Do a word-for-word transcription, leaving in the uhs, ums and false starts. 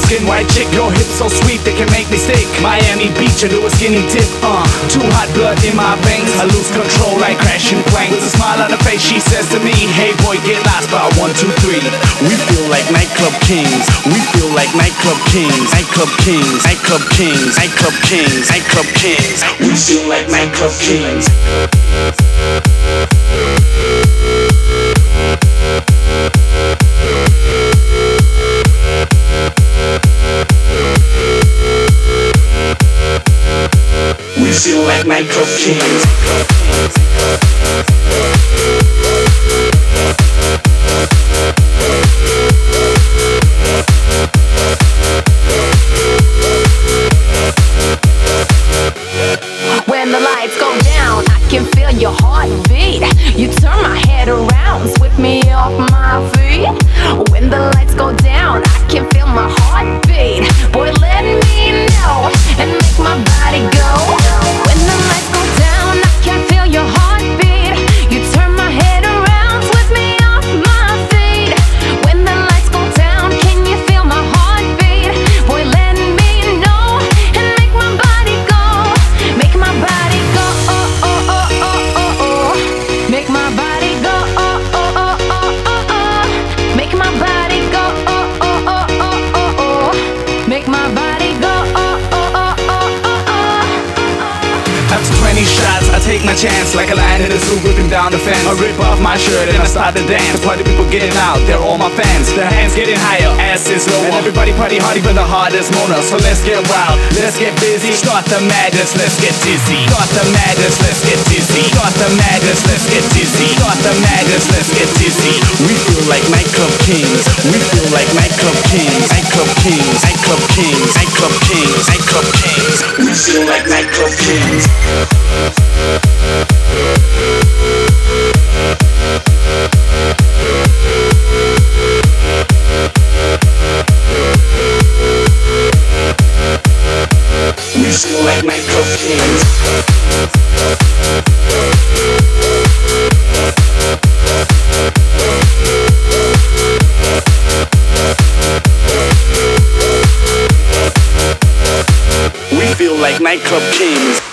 skin white chick, your hips so sweet they can make me stick. Miami Beach, I do a skinny dip. Uh, too hot blood in my veins. I lose control like crashing planes. With a smile on her face, she says to me, "Hey boy, get lost by one, two, three." We feel like nightclub kings. We feel like nightclub kings. Nightclub kings. Nightclub kings. Nightclub kings. Nightclub kings. We feel like nightclub kings. We feel like nightclub kings. When the lights go down, I can feel your heartbeat. You turn my head around, sweep me off my feet. When the lights go down, I can feel my heartbeat. Boy, let me know and make my body go. When the lights go down, I can feel your heartbeat. You turn my head around, sweep me off my feet. When the lights go down, can you feel my heartbeat? Boy, let me know and make my body go. Make my body go, oh, oh, oh, oh, oh, oh. Make my body go, oh, oh, oh, oh, oh, oh. Make my body go, oh, oh, oh, oh, oh, oh. Make my body go, oh, oh, oh, oh, oh, oh. After twenty shots, I take my chance like a lion in a zoo, ripping down the fence. I rip off my shirt and I start to dance. The party people getting out, they're all my fans. Their hands getting higher, ass is lower, and everybody party hard, even the hardest moaner. So let's get wild, let's get busy. Start the madness, let's get dizzy. Start the madness, let's get dizzy. Start the madness, let's get dizzy. Start the madness, let's get dizzy. We feel like nightclub kings. We feel like nightclub kings. Nightclub kings. Nightclub kings. Nightclub kings. Nightclub kings. We feel like nightclub kings. We feel like nightclub kings. We feel like nightclub kings.